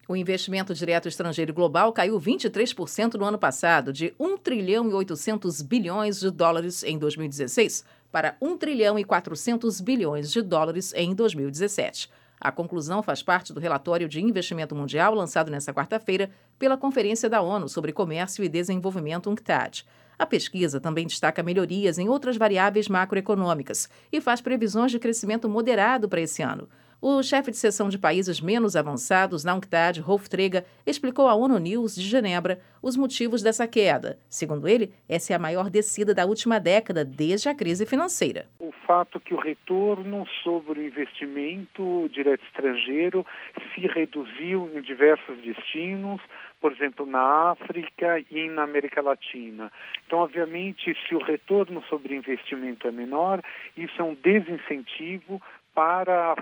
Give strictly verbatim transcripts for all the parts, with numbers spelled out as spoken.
O investimento direto estrangeiro global caiu vinte e três por cento no ano passado, de um trilhão e oitocentos bilhões de dólares em dois mil e dezesseis para um trilhão e quatrocentos bilhões de dólares em dois mil e dezessete. A conclusão faz parte do relatório de investimento mundial lançado nesta quarta-feira pela Conferência da ONU sobre Comércio e Desenvolvimento UNCTAD. A pesquisa também destaca melhorias em outras variáveis macroeconômicas e faz previsões de crescimento moderado para esse ano. O chefe de seção de países menos avançados na UNCTAD, Rolf Trega, explicou à ONU News de Genebra os motivos dessa queda. Segundo ele, essa é a maior descida da última década desde a crise financeira. O fato que o retorno sobre o investimento direto estrangeiro se reduziu em diversos destinos, por exemplo, na África e na América Latina. Então, obviamente, se o retorno sobre investimento é menor, isso é um desincentivo para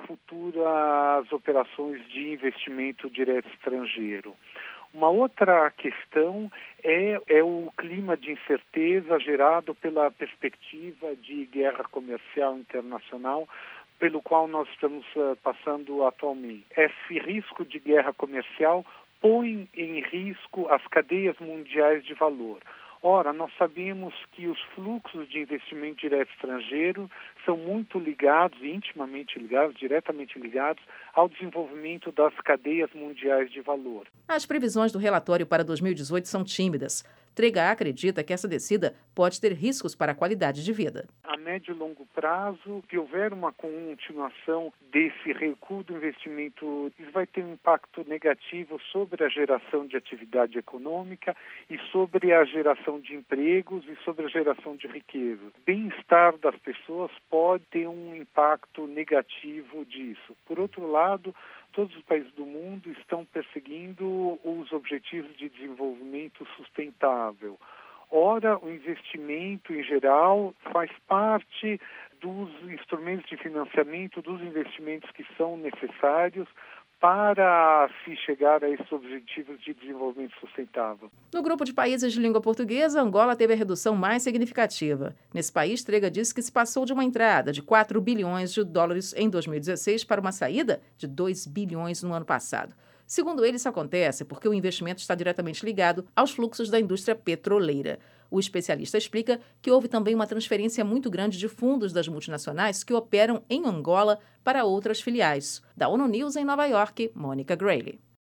futuras operações de investimento direto estrangeiro. Uma outra questão é, é o clima de incerteza gerado pela perspectiva de guerra comercial internacional, pelo qual nós estamos uh, passando atualmente. Esse risco de guerra comercial põe em risco as cadeias mundiais de valor. Ora, nós sabemos que os fluxos de investimento direto estrangeiro são muito ligados, intimamente ligados, diretamente ligados ao desenvolvimento das cadeias mundiais de valor. As previsões do relatório para dois mil e dezoito são tímidas. Trega acredita que essa descida pode ter riscos para a qualidade de vida. A médio e longo prazo, se houver uma continuação desse recuo do investimento, isso vai ter um impacto negativo sobre a geração de atividade econômica e sobre a geração de empregos e sobre a geração de riqueza. O bem-estar das pessoas pode ter um impacto negativo disso. Por outro lado, todos os países do mundo estão perseguindo os objetivos de desenvolvimento sustentável. Ora, o investimento em geral faz parte dos instrumentos de financiamento, dos investimentos que são necessários para se chegar a esses objetivos de desenvolvimento sustentável. No grupo de países de língua portuguesa, Angola teve a redução mais significativa. Nesse país, Trega disse que se passou de uma entrada de quatro bilhões de dólares em dois mil e dezesseis para uma saída de dois bilhões no ano passado. Segundo ele, isso acontece porque o investimento está diretamente ligado aos fluxos da indústria petroleira. O especialista explica que houve também uma transferência muito grande de fundos das multinacionais que operam em Angola para outras filiais. Da ONU News em Nova York, Mônica Grayle.